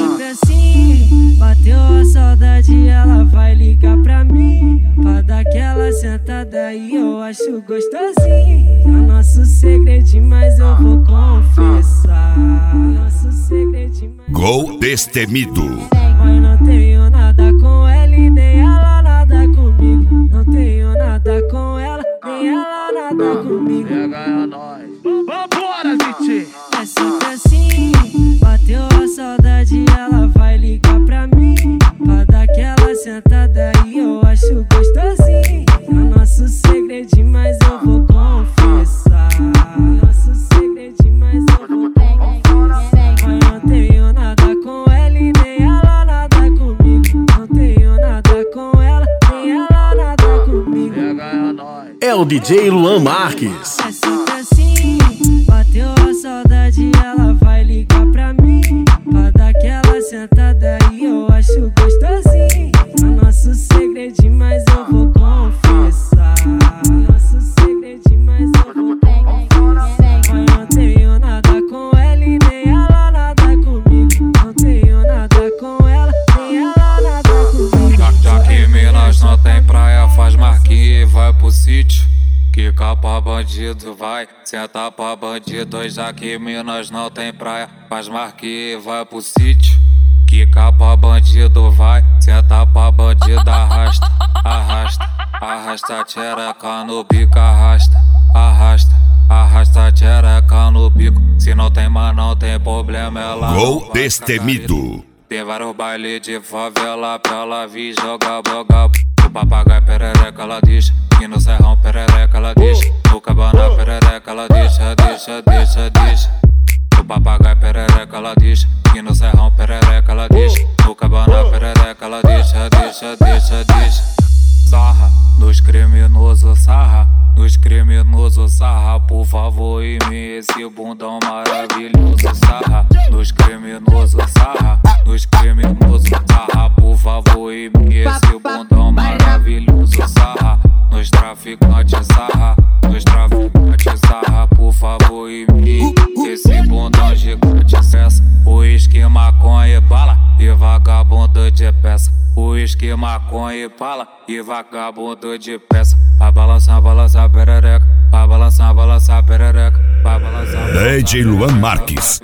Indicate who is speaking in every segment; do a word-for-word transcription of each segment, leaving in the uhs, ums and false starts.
Speaker 1: sempre assim. Bateu a saudade, ela vai ligar pra mim, pra dar aquela sentada e eu acho gostosinho. É o nosso segredinho, mas eu vou confessar. Nosso segredinho, mas
Speaker 2: Gol Destemido.
Speaker 1: mas não tenho nada com ela e nem ela nada comigo. Não tenho nada com ela, nem ela nada comigo.
Speaker 3: Pega a nós. Vambora, Vitinho.
Speaker 1: É sempre assim. Bateu a saudade, ela vai ligar pra mim, pra dar aquela sentada e eu acho gostosinho. É o nosso segredinho, mas eu vou confessar. Nosso segredinho, mas eu vou confessar. Mas não tenho nada com ela e nem ela nada comigo. Não tenho nada com ela, nem ela nada comigo.
Speaker 3: Pega a nós.
Speaker 4: É o D J Luan Marques.
Speaker 1: É sempre assim. Bateu a saudade, ela vai ligar pra mim, pra dar aquela sentada e eu acho gostosinho. É o nosso segredinho, mas eu vou confessar. Nosso segredinho, mas eu vou confessar. Mas não tenho nada com ela e nem ela nada comigo. Não tenho nada com ela, nem ela nada comigo.
Speaker 5: Já, já que Minas não tem praia, faz marquinha e vai pro sítio. Quica pra bandido, vai, senta pra bandido. Já que Minas não tem praia, faz marquinha e vai pro sítio. Quica pra bandido, vai, senta pra bandido. Arrasta, arrasta, arrasta a tchereca no bico. Arrasta, arrasta, arrasta a tchereca no bico. Se não tem, mas não tem problema, ela
Speaker 2: Gol Destemido.
Speaker 5: tem vários bailes de favela pra ela vir jogar boga. O papagaio perereca ela deixa, e no serrão perereca ela deixa. No cabana perereca ela deixa, deixa, deixa, deixa. O papagaio perereca ela deixa, e no serrão perereca ela deixa. No cabana perereca ela deixa, deixa, deixa, deixa. Sarra nos criminosos, sarra nos criminosos, sarra, por favor, em mim esse bundão maravilhoso. Sarra nos criminosos, sarra nos criminosos, sarra, por favor, em mim esse bundão maravilhoso. Sarra nos traficantes, sarra nos traficantes, sarra, por favor, em mim esse bundão gigante. Cessa o esquema, maconha e bala e vagabundo de peça. O esquema, maconha e bala e vagabundo de peça. Vai balançar, balançar perereca, vai balançar, balançar perereca, vai balançar.
Speaker 2: D J Luan Marques.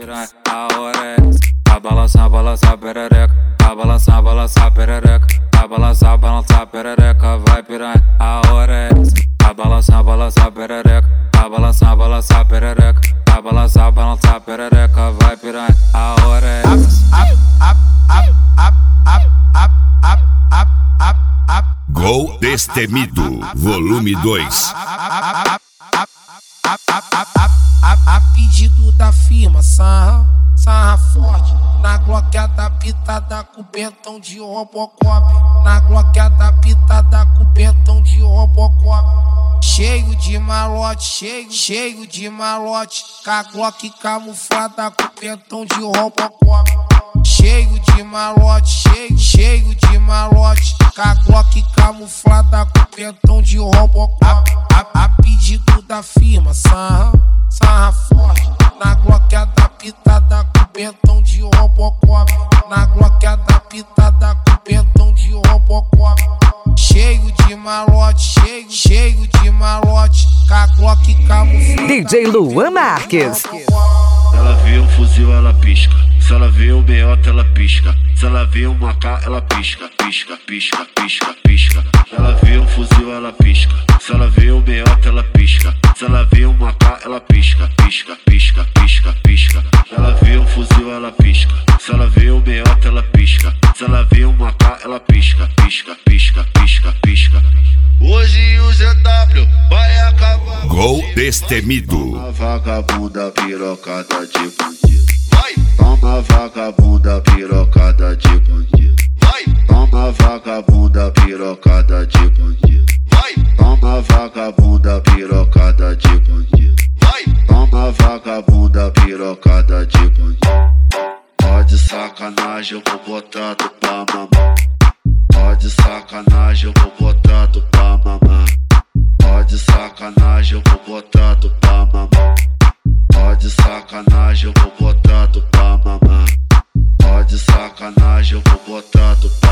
Speaker 5: A hora é essa. Vai balançar, balançar perereca, vai balançar, balançar perereca, vai balançar, balançar perereca, vai piranha. A hora é essa. Vai balançar, balançar perereca, vai balançar, balançar perereca, vai balançar, balançar perereca, vai piranha. A hora é
Speaker 2: Gol Destemido, volume dois.
Speaker 6: A pedido da firma, sarra, sarra forte. Na gloqueada pitada com pentão de Robocop. Na gloqueada pitada com pentão de Robocop. Cheio de malote, cheio, cheio de malote. Com a glock camuflada com pentão de Robocop. Cheio de malote, cheio, cheio de malote. Com a glock camuflada com pentão de Robocop. A, a pedido da firma, sarra, sarra forte. Na gloqueada pitada com pentão de Robocop. Na gloqueada pitada com pentão de Robocop. Cheio de malote, cheio, cheio de malote. Com a glock camuflada.
Speaker 7: D J Luan Marques.
Speaker 8: Ela vê um fuzil, ela pisca. Se ela vê um meiota, ela pisca. Se ela vê um macá, ela pisca, pisca, pisca, pisca, pisca. Ela vê um fuzil, ela pisca. Se ela vê um meiota, ela pisca. Se ela vê um macá, ela pisca, pisca, pisca, pisca, pisca. Ela vê um fuzil, ela pisca. Se ela vê um meiota, ela pisca. Se ela vê um macá, ela pisca, pisca, pisca, pisca, pisca. Hoje o Z W vai acabar.
Speaker 2: Gol Destemido.
Speaker 8: Toma vagabunda pirocada de bandido. Vai! Toma vagabunda pirocada de bandido. Vai! Toma vagabunda pirocada de bandido. Vai! Toma vagabunda pirocada de bandido. Vai! Toma vagabunda pirocada de bandido. Pode sacanagem, eu vou botar tu pra mamar. Pode sacanagem, eu vou botar tu pra mamar. Pode sacanagem, eu vou botar tu pra mamar. Pode sacanagem, eu vou botar tu pra mamar. Pode sacanagem. sacanagem eu vou botar do